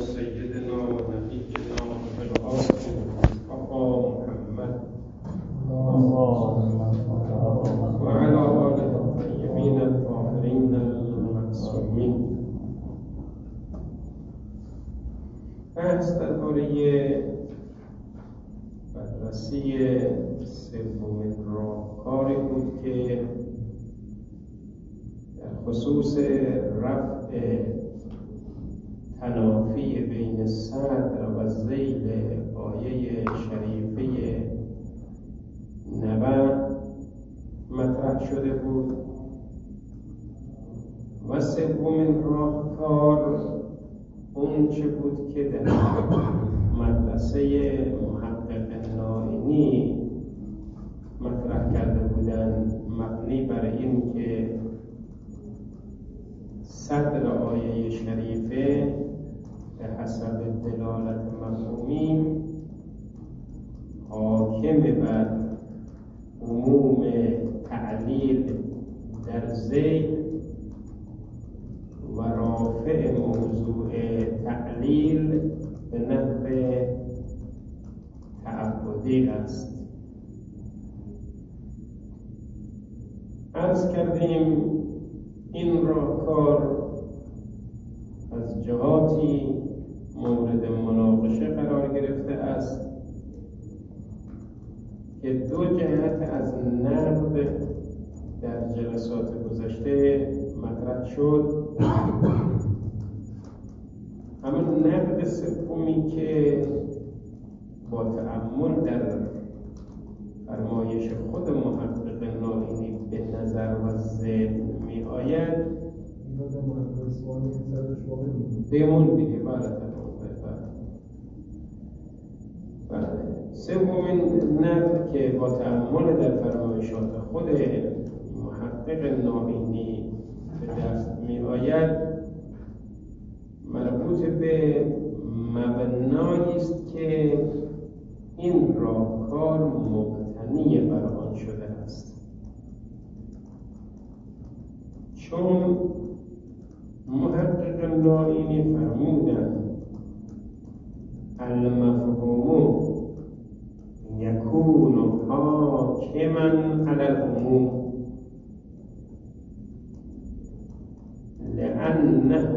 سيدنا ونبينا والقاسم المصطفى محمد وعلى آله الطيبين الطاهرين المعصومين. بحث درباره بررسی سومین راهکاری بود که در خصوص رفع تنافی بین صدر و ذیل آیه شریفه 90 مطرح شده بود و سومین راهکار اون چه بود که در مدرسه محقق نائینی مطرح کرده بودند، مبنی بر این که صدر آیه شریفه به حسب دلالت مفهومی حاکم بر عموم تعلیل در ذیل و رافع موضوع تعلیل به نحو تعبدی است. عرض کردیم این راهکار از جهاتی مورد مناقشه قرار گرفته است که دو جهت از نقد در جلسات گذشته مطرح شد. همون نقد سومی که با تأمل در فرمایش خود محقق نائینی به نظر و ذهن می آید بمون دیگه. سومین نقد که با تأمل در فرمایشات خود محقق نائینی به دست می آید مربوط به مبنایی است که این راهکار مبتنی بر آن شده است، چون محقق نائینی فرمودند المفهوم یکون حاکما علی العموم لأنه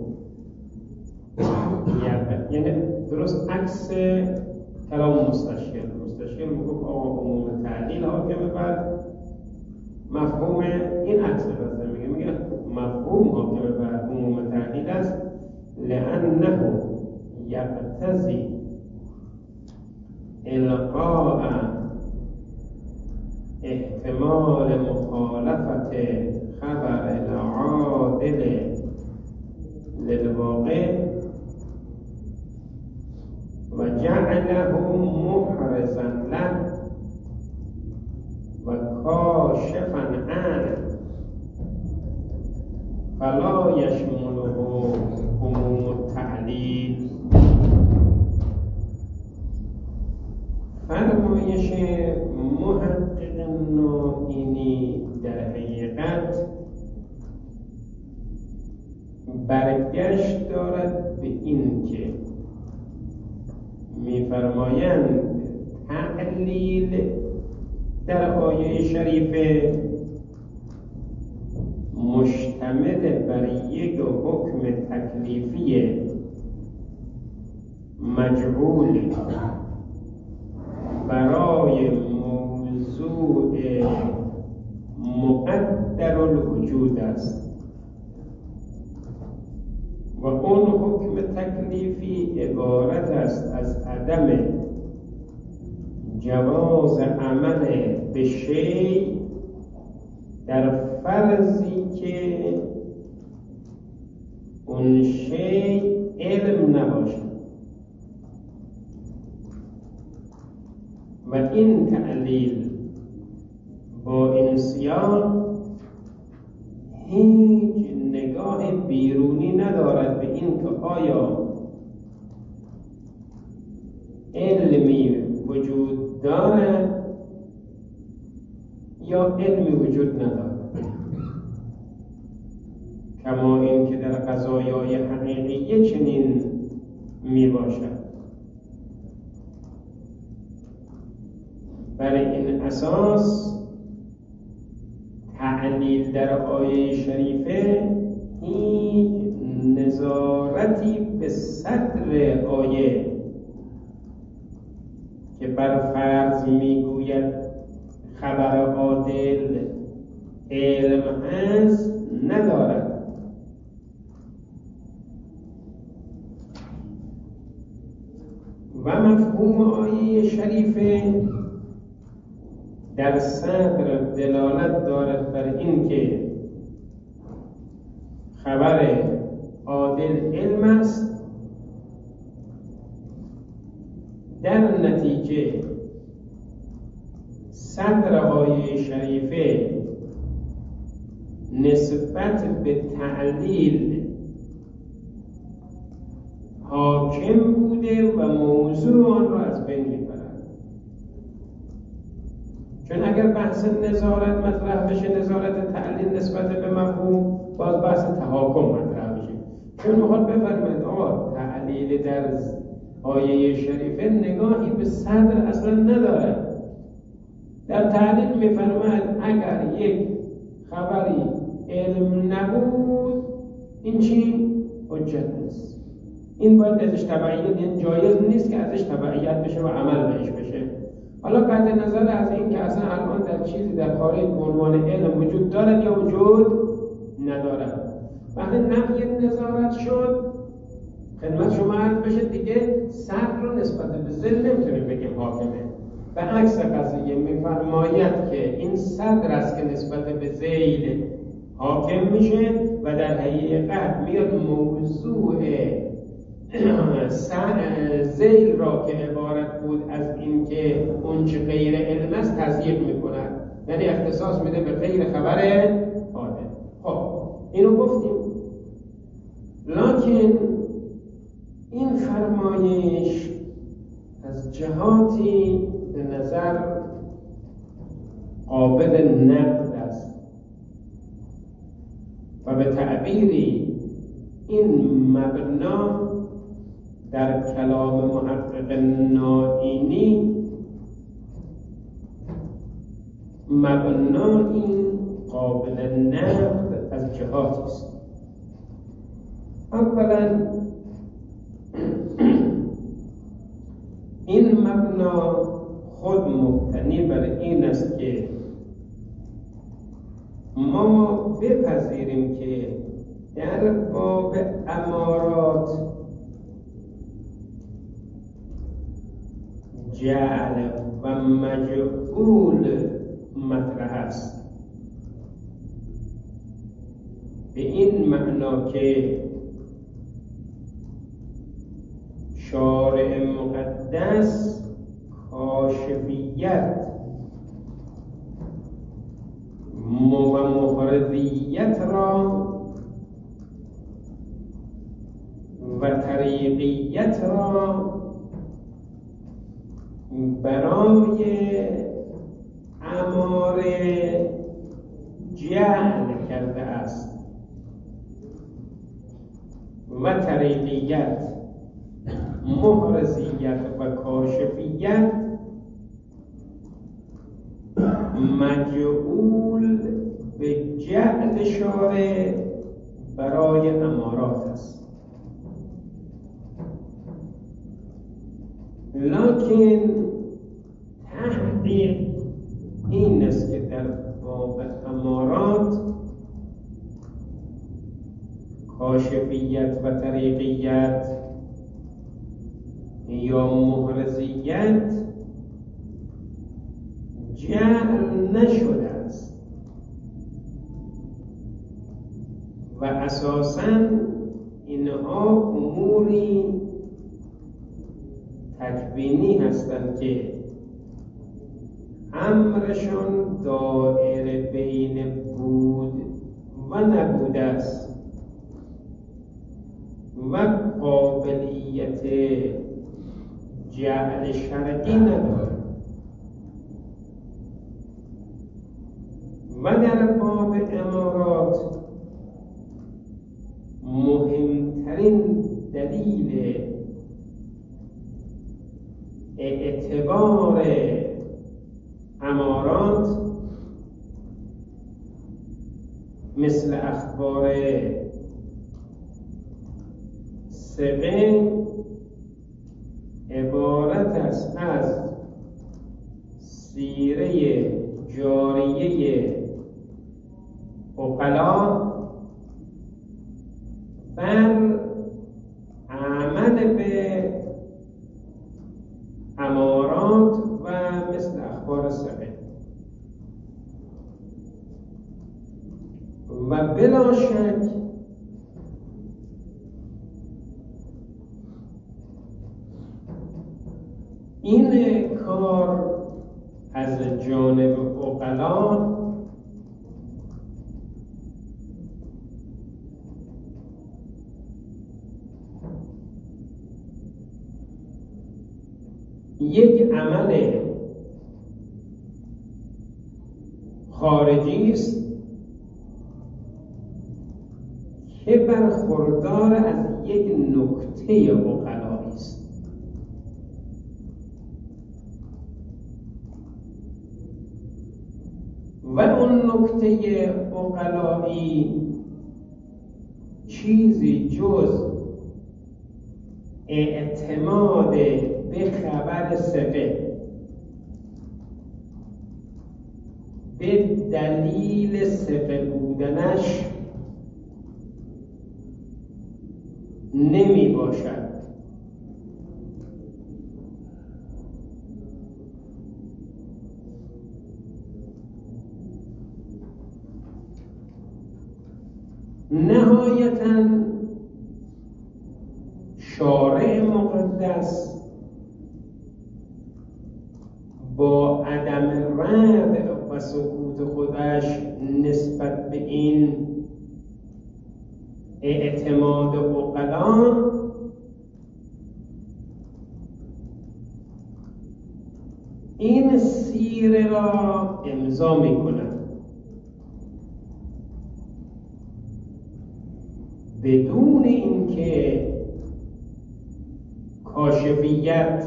یعنی درست عکس کلام مستشکل میگفت آقا عموم تعلیل حاکم بر مفهوم، این عکس رسته میگه مفهوم حاکم بر عموم تعلیل است لأنه یقتضی القاء احتمال مخالفت خبر العادل للواقع و جعله محرزا له و کاشفا عنه فلا یشمله عموم التعلیل. فرمایش محقق نائینی در حقیقت برگشت دارد به این که می‌فرمایند تعلیل در آیه شریفه مشتمل بر یک حکم تکلیفی مجعول برای موضوع مقدر الوجود است و اون حکم تکلیفی عبارت است از عدم جواز عمل به شیء در فرضی که اون شیء علم نباشد و این تعلیل با این سیاق هیچ نگاه بیرونی ندارد به این که آیا علمی وجود دارد یا علمی وجود ندارد، کما این که در قضایای حقیقی چنین می باشد. برای این اساس تعلیل در آیه شریفه هیچ نظارتی به صدر آیه که بر فرض میگوید خبر عادل علم است ندارد. و مفهوم آیه شریفه در صدر دلالت دارد بر این که خبر عادل علم است، در نتیجه صدر آیه شریفه نسبت به تعلیل حاکم بوده و موضوع آن را از بین میبرد. چون اگر بحث نظارت مطرح بشه، نظارت تعلیل نسبت به مفهوم، باز بحث تحاکم مطرح بشه. چون میخواد بفرماید آقا تعلیل در آیه شریفه نگاهی به صدر اصلا نداره. در تعلیل میفرماید اگر یک خبری علم نبود این چی؟ حجت نیست. این باید ازش تبعیت، یعنی جایز نیست که ازش تبعیت بشه و عمل بهش بشه. حالا قطع نظر از این که اصلا الان در چیزی در خارج به عنوان علم وجود دارد یا وجود ندارد. وقتی نفی نظارت شد خدمت شما عرض بشه دیگه صدر رو نسبت به ذل نمیتونیم بگیم حاکمه. به عکس قضیه میفرماید که این صدر است که نسبت به ذیل حاکم میشه و در حقیقت میاد موضوع ذیل را که عبارت بود از این که اون چه غیر علم است تضییق میکند، یعنی اختصاص میده به غیر خبر عادل. خب اینو گفتیم، لکن این فرمایش از جهاتی به نظر قابل نقد است و به تعبیری این مبنا در کلام محقق نائینی مبنایی قابل نقد از جهاتی است. اولا این مبنا خود مبتنی بر این است که ما بپذیریم که در باب امارات جعل و مجعول مطرح است، به این معنا که شارع مقدس کاشفیت و محرزیت را و طریقیت را برای اماره جعل کرده است و طریقیت، محرزیت و کاشفیت مجعول به جعل شارع برای امارات است. لکن تحقیق این است که در باب امارات کاشفیت و طریقیت یا محرزیت جعل نشده است و اساساً اینها اموری تکوینی هستند که امرشان دائره بین بود و نبود است و قابلیت جعل شرعی ندارد. و در باب امارات مهمترین دلیل اعتبار امارات مثل اخبار ثقه عبارت است از سیره جاریه عقلا بر عمل به امارات و مثل اخبار ثقه و بلا شک این کار از جانب عقلا یک عمل خارجی است که برخوردار از یک نکته عقلایی است. و اون نکته عقلایی چیزی جز اعتماد به خبر ثقه به دلیل ثقه بودنش نمی باشد. نهایتاً شارع مقدس با عدم رد و سکوت خودش نسبت به این اعتماد عقلا این سیره را امضا می کند بدون اینکه کاشفیت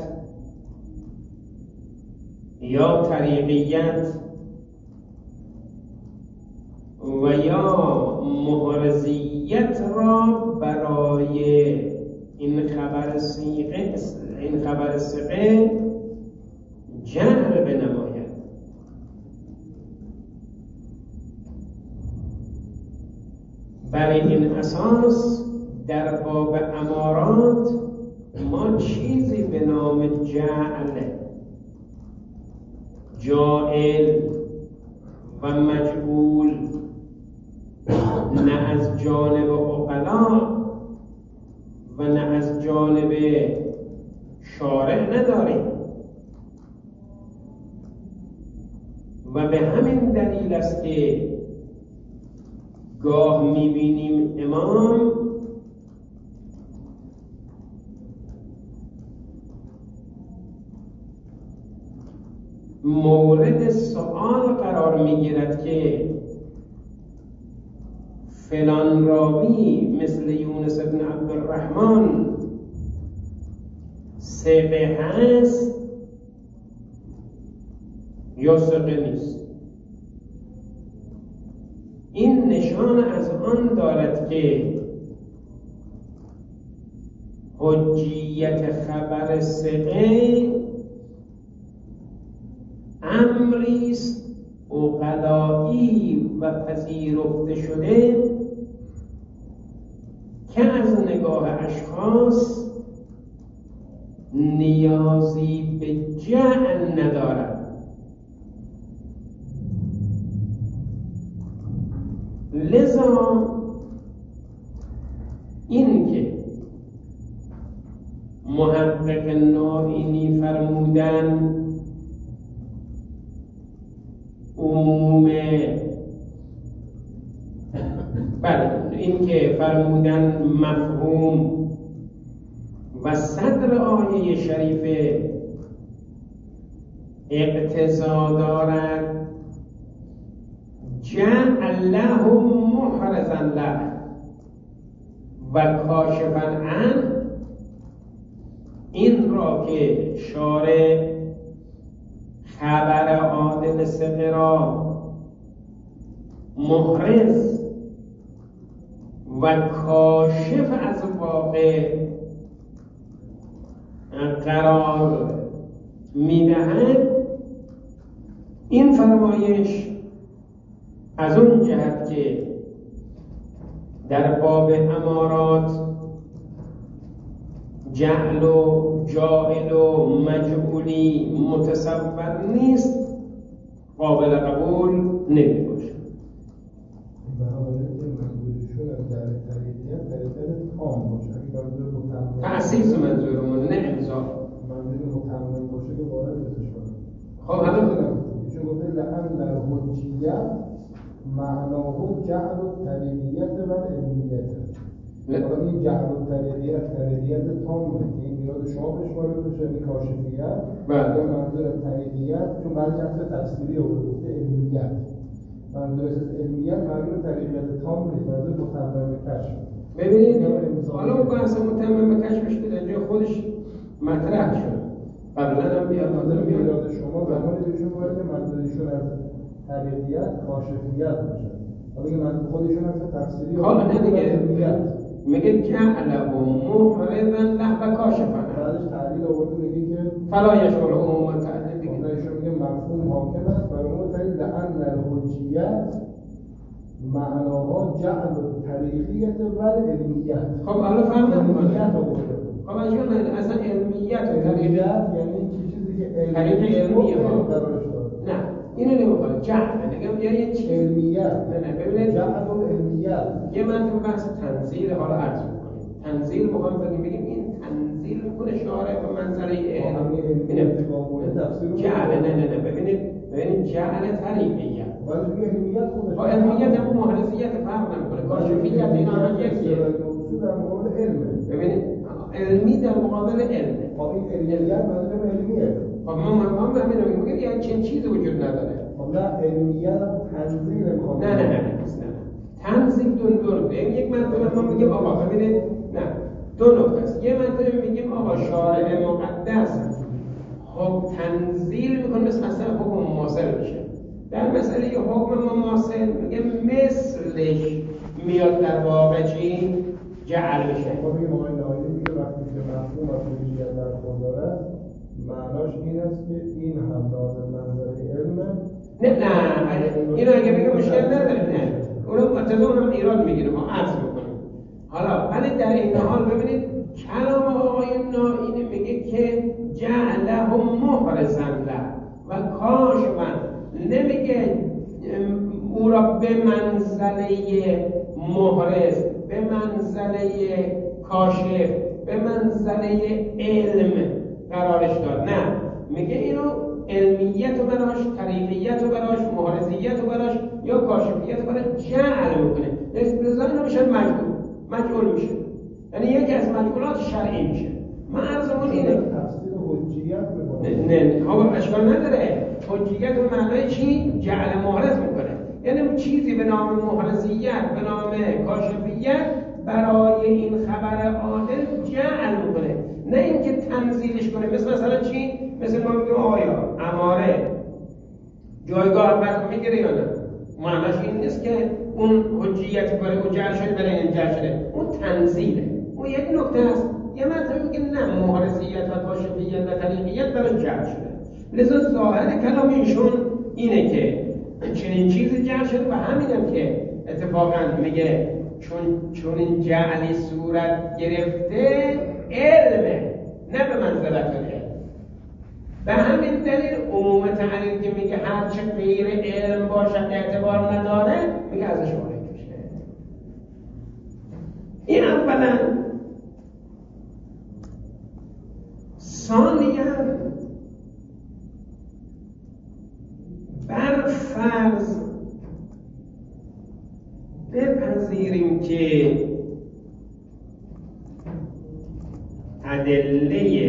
یا طریقیت و یا محرزیت را برای این خبر ثقه جعل بنماید. بر این اساس در باب امارات ما چیزی به نام جائل و مجعول نه از جانب عقلا و نه از جانب شارع نداریم و به همین دلیل است که گاه می‌بینیم امام مورد سؤال قرار می‌گیرد که فلان راوی مثل یونس بن عبدالرحمن ثقه هست یا ثقه نیست. این نشان از آن دارد که حجیت خبر ثقه امری است عقلایی و پذیرفته شده که از نگاه اشخاص نیازی به جعل ندارد. لذا این که محقق نائینی فرمودن این که فرمودن مفهوم و صدر آیه شریفه اقتضا دارد جعله محرزا له و کاشفا عنه، این را که شارع خبر عادل ثقه را محرز و کاشف از واقع قرار می‌دهد، این فرمایش از اون جهت که در باب امارات جعل و جاعل و مجعولی متصور نیست، قابل قبول نمی‌باشد. تأسیس منظورمون نه امضا. منظور متمم باشه که وارد بشه. خب حالا چون گفته لأن الحجیت معناه جعل الطریقیت و علمیت. حالا این جعل الطریقیت طریقیت تامه که این میاد شما بهش وارد بشه، این کاشفیت یا منظور طریقیت، چون بعضی جهت تفسیری رو گفته علمیت. منظور علمیت منظور طریقیت تام نیست، منظور متمم کشف. ببینید حالا بحث متمم کشفش که در جای خودش مطرح شد. قبلا هم بیاد منظور شما زمانی بهشون باید که منظورشون از طریقیت کاشفیت باشه. حالا که منظور خودشون از تفسیری حالا نه دیگه میگه جعله محرزا له و کاشفا. بعدش تعلیل آورده میگه که فلا یشمل عموم تعلیل دیگه. ایشون میگه مفهوم حاکم است بر عموم تعلیل لأن الحجیت معناها جعل الطریقیت و علمیت. خب حالا فهم نمی‌کنه. خب اصلا علمیت و طریقیت یعنی چیزی که علمیه قرارش داره. نه اینو نمی‌خواد. جعل نگم یعنی چی؟ علمیت. نه ببینید جعل العلمیت یه منطقه بحث تنزیل حالا عرض می‌کنیم. تنزیل می‌خوام بگیم این تنزیل می‌کنه شارع به منظره علم. جعل نه ببینید جعل طریقیت. ولی علمیت خودش. با علمیت هم محرزیت فرق نمی‌کنه. کاشفیت اینا هم یکیه. اصول در مقابل علمه. ببینید علمی در مقابل علمه. خب این علمیت منظور علمیه. خب ما همین میگیم یعنی چنین چیزی وجود نداره. خب نه علمیت تنزیل می‌کنه. نه تنزیل دو یک منطقه ما میگیم آقا ببینید نه دو نکته است. یه منطقه میگیم آقا شارع مقدس خب تنزیل میکنه مثلا حکم مماثل بشه. در مسئله حکم مماثل میگه مثلش میاد در واقع چی جعل بشه. خب این آقای نهایی میگه وقتی که مفهوم و کلیت در خود داره معناش این است که این هم لازم منظر علمه. نه اینو اگه بگه مشکل نداره. نه اونو اونم ایراد میگیره ما عرض میکنیم. حالا ولی در این حال ببینید کلام آقای نهایی میگه که جعلهم محرزا له و کاشفا، نمیگه او را به منزله محرز، به منزله کاشف، به منزله علم قرارش داد. نه میگه اینو علمیت رو براش، طریقیت رو براش، محرزیت رو براش یا کاشفیت رو براش جعل میکنه. لذا اینا میشن مجعول میشه، یعنی یکی از مجعولات شرعی میشه. من عرضمون اینه تفسیر حجیت میکنه. نه اشکال نداره. حجیت به معنای چی؟ جعل محرز میکنه، یعنی چیزی به نام محرزیت، به نام کاشفیت برای این خبر عادل جعل میکنه، نه اینکه تنزیلش کنه. مثلا چی؟ مثل ما میگیم آیا اماره جایگاه اول میگیره یا نه؟ معناش این نیست که اون حجیت برای اون جعل شده برای این جعل شده، اون تنزیله. اون یک نکته است. یه مطلب میگه نه محرزیت و کاشفیت و طریقیت برای جعل شده. لذا ظاهر کلام ایشون اینه که چنین چیزی جعل شده و همینم که اتفاقا میگه چون این جعلی صورت گرفته علمه، نه به منزلت علم. به همین دلیل عموم تعلیل که میگه هر چه غیر علم باشد اعتبار نداره میگه ازش وارد میشه. این اولا. ثانیاً بر فرض بپذیریم که ادله